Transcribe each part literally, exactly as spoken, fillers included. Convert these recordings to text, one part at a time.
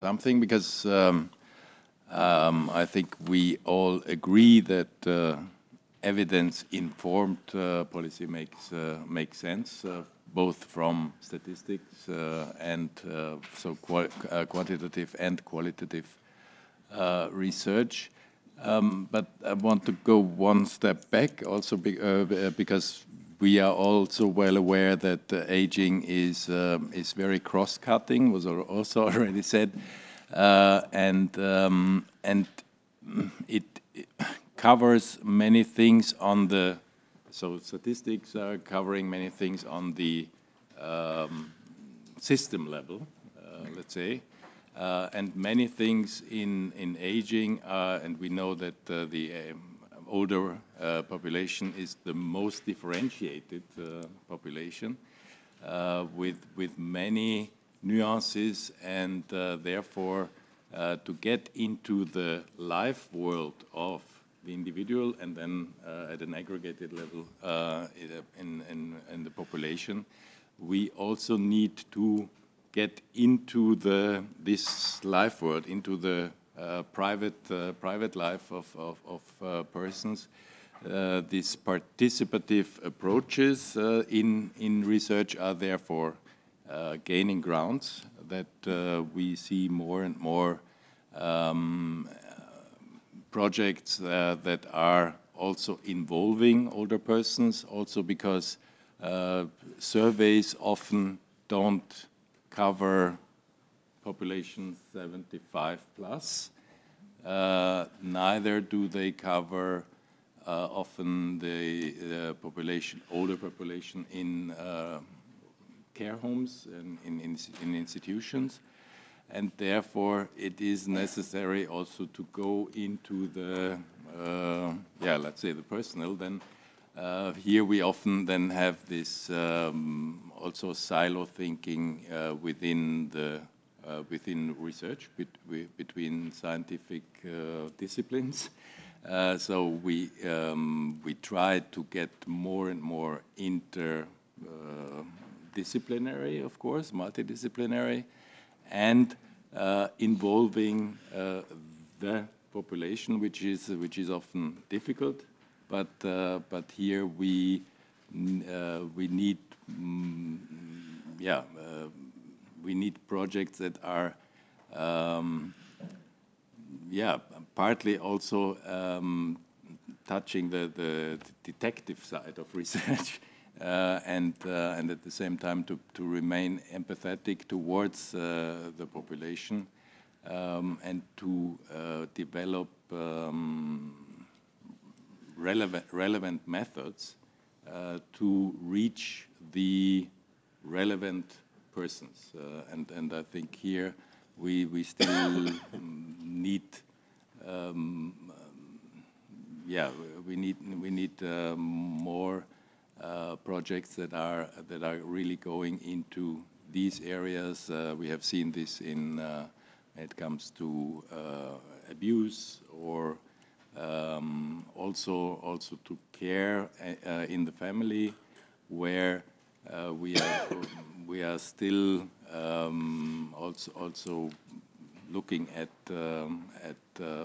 something because um, um, I think we all agree that uh, evidence-informed uh, policy makes uh, makes sense, uh, both from statistics uh, and uh, so qual uh, quantitative and qualitative uh, research. Um, but I want to go one step back also be, uh, because we are also well aware that uh, aging is um, is very cross-cutting, was also already said, uh, and um, and it, it covers many things on the so statistics are covering many things on the um, system level, uh, let's say. Uh, and many things in, in aging, uh, and we know that uh, the um, older uh, population is the most differentiated uh, population uh, with, with many nuances, and uh, therefore uh, to get into the life world of the individual and then uh, at an aggregated level uh, in, in, in the population, we also need to get into the this life world, into the uh, private uh, private life of of, of uh, persons. Uh, these participative approaches uh, in in research are therefore uh, gaining grounds that uh, we see more and more um, projects uh, that are also involving older persons, also because uh, surveys often don't cover population seventy-five plus. Uh, neither do they cover uh, often the, the population, older population in uh, care homes and in, in, in institutions. And therefore, it is necessary also to go into the, uh, yeah, let's say the personal. Then uh, here we often then have this um, also silo thinking uh, within the uh, within research bet between scientific uh, disciplines. Uh, so we um, we try to get more and more inter uh, disciplinary, of course, multidisciplinary, and uh, involving uh, the population, which is which is often difficult. But uh, but here we uh, we need mm, yeah uh, we need projects that are um, yeah partly also um, touching the, the detective side of research, uh, and uh, and at the same time to to remain empathetic towards uh, the population, um, and to uh, develop um, relevant relevant methods uh, to reach the relevant persons, uh, and and I think here we we still need. Um, yeah, we need we need uh, more uh, projects that are that are really going into these areas. Uh, we have seen this in uh, when it comes to uh, abuse, or um, also also to care uh, in the family, where uh, we are we are still um, also also looking at um, at uh,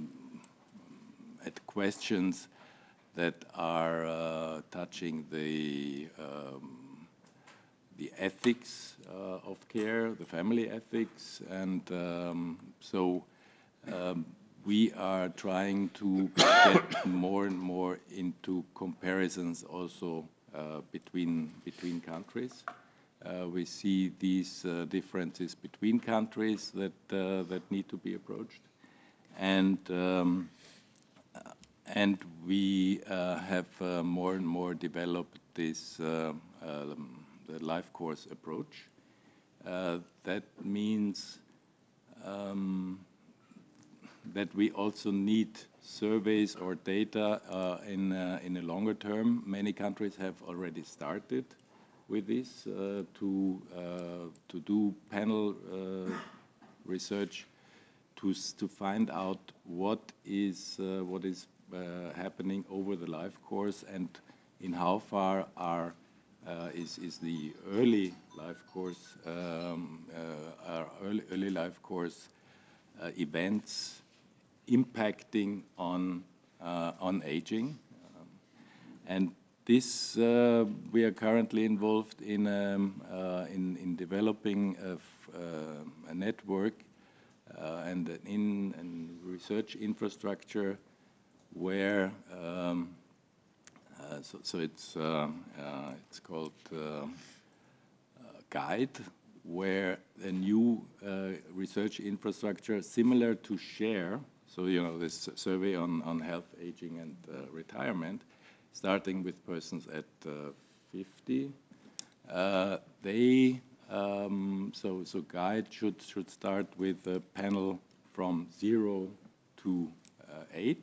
at questions that are uh, touching the um, the ethics uh, of care, the family ethics, and um, so um, we are trying to get more and more into comparisons also uh, between between countries. Uh, we see these uh, differences between countries that uh, that need to be approached, and um, and we uh, have uh, more and more developed this uh, um, the life course approach. Uh, that means um, that we also need surveys or data uh, in uh, in a longer term. Many countries have already started with this uh, to uh, to do panel uh, research to to find out what is uh, what is uh, happening over the life course, and in how far are uh, is, is the early life course, um, uh, our early, early life course uh, events impacting on, uh, on aging. Um, and this, uh, we are currently involved in, um, uh, in, in developing a, f- uh, a network uh, and an in and research infrastructure where um, uh, so, so it's uh, uh, it's called uh, uh, GUIDE, where a new uh, research infrastructure similar to SHARE, so you know this survey on, on health, aging, and uh, retirement, starting with persons at uh, fifty. Uh, they um, so so GUIDE should should start with a panel from zero to uh, eight.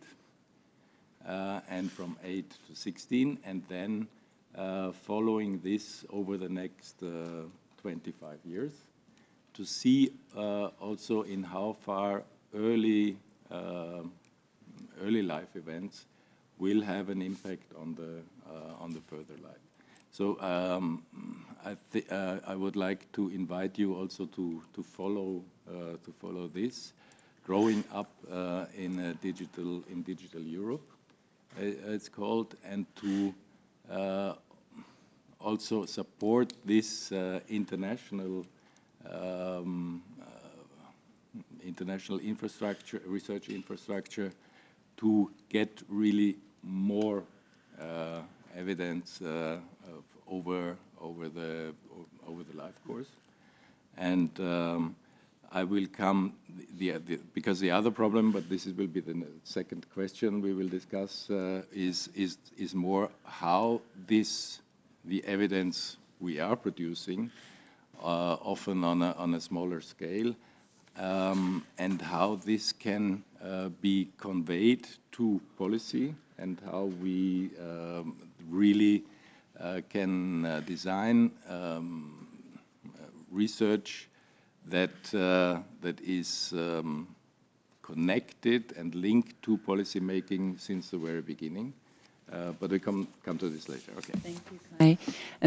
Uh, and from eight to sixteen, and then uh, following this over the next uh, twenty-five years to see uh, also in how far early uh, early life events will have an impact on the uh, on the further life. So um, I, th uh, I would like to invite you also to to follow uh, to follow this, growing up uh, in a digital in digital Europe. Uh, it's called, and to uh, also support this uh, international um, uh, international infrastructure, research infrastructure, to get really more uh, evidence uh, of over over the over the life course. And um, I will come, the, the, because the other problem, but this is, will be the second question we will discuss, uh, is, is, is more how this, the evidence we are producing, uh, often on a, on a smaller scale, um, and how this can uh, be conveyed to policy, and how we um, really uh, can uh, design um, research that uh, that is um, connected and linked to policy making since the very beginning. Uh, but we come come to this later. Okay. Thank you, Kai.